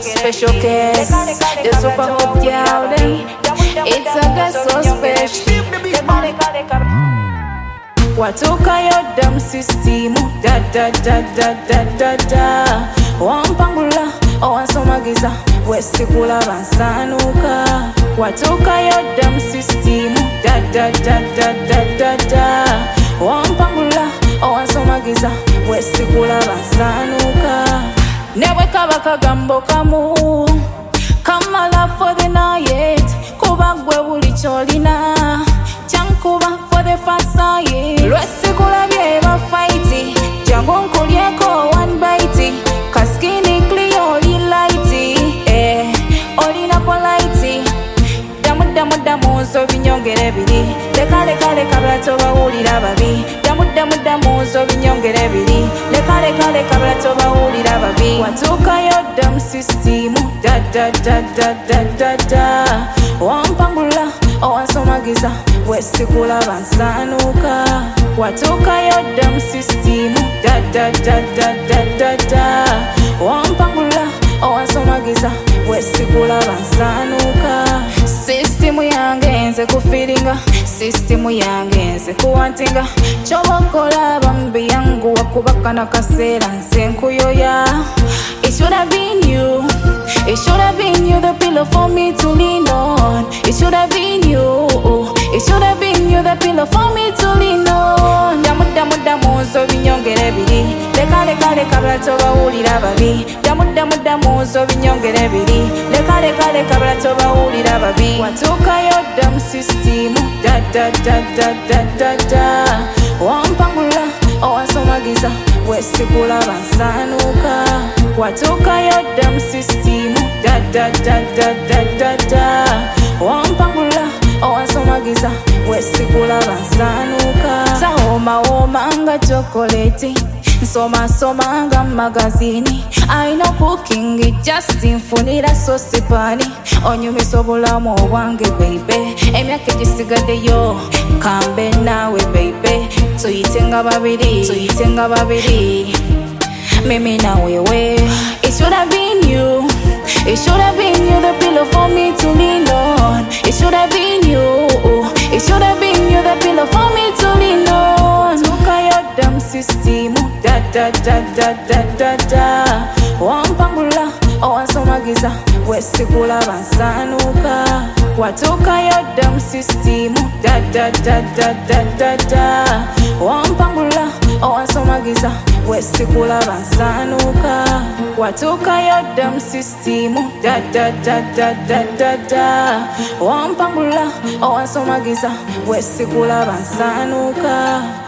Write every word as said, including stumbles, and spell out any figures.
special case. The super hot girl them. It's a guest so special. Watoka yo dam system. Da da da da da da da. Wampangula owansomagiza wesikula bansanuka. Watoka yo dam system. Da da da da da da da. Wampangula owansomagiza wesikula bansanuka. Never kaba kagambo kamu kamala for the night. Kuba gwe buli cholina chankuba for the first night. Lwesikula byeba fighti jangu nkulyeko one bite. Kaskini clear oli lighty. Eh, oli na polite. Damu damu damu zo binyongere biri. Leka leka leka blato bawulira babi. Damu damu damu zo binyongere biri. Leka leka leka blato bawulira babi. Watoka yo dam system. Da da da da da da da. Wampangula owansomagiza wesikula bansanuka. Watoka yo dam system. Da da da da da da da. Wampangula owansomagiza wesikula bansanuka. System yange nze kufiringa. System yange nze kuwantinga. Chobokola bambi yangu wakubaka na kasera nze nkuyoya. It should have been you. It should have been you, the pillow for me to lean on. It should have been you. It should have been you, the pillow for me to lean on. Damu damu damu zo binyongere biri. Leka leka leka blato bawulira babi. Damu damu damu zo binyongere biri. Leka leka leka blato bawulira babi. Watoka yo dam system. Da da da da da da da. Wampangula owansomagiza wesikula bansanuka. Watoka yo dam system. Da da da da da da da. Wampangula owansomagiza wesikula bansanuka. Sahoma homa nga chocolate. Soma soma nga magazini. I know cooking it just infunira so sipani. Onyumisa obulamu obwange baby. Emyaka egisigadde yo kambe nawe baby. Tuyitenga babiri, tuyitenga babiri. Mimi na wewe. It should have been you. It should have been you, the pillow for me to lean on. It should have been you. It should have been you, the pillow for me to lean on. Tuka yo dam system. Da da da da da da da. Wampangula owansomagiza wesikula bansanuka. Watoka yo dam system. Da da da da da da da. Wampangula owansomagiza wesikula bansanuka. Watoka yo dam system. Da da da da da da da. Wampangula owansomagiza wesikula bansanuka.